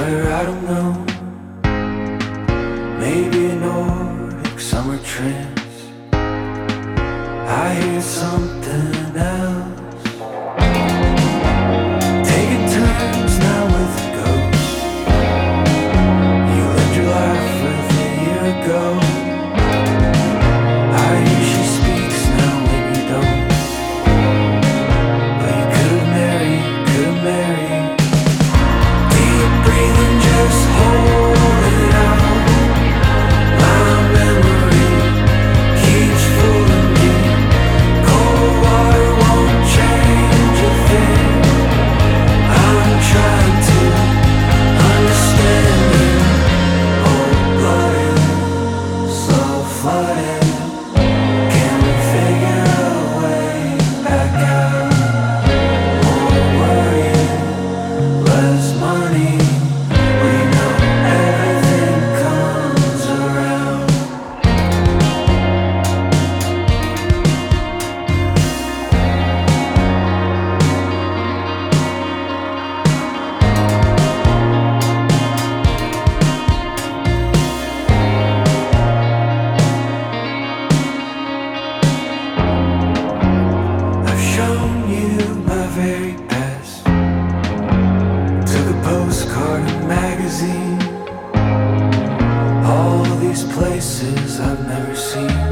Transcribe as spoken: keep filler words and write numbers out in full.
Where I don't know, maybe a Nordic summer trance. I hear something else, taking turns now with a ghost. You lived your life with a year ago. I hear she speaks now when you don't, but you could've married, could've married. Deep breathing, just hold it out. My memory keeps fooling me. Cold water won't change a thing. I'm trying to understand you. Cold-blooded, slow-flooded. Can we figure a way back out? More worrying, less money. We know everything comes around. I've shown you my very best. Took a postcard and magazine. All these places I've never seen.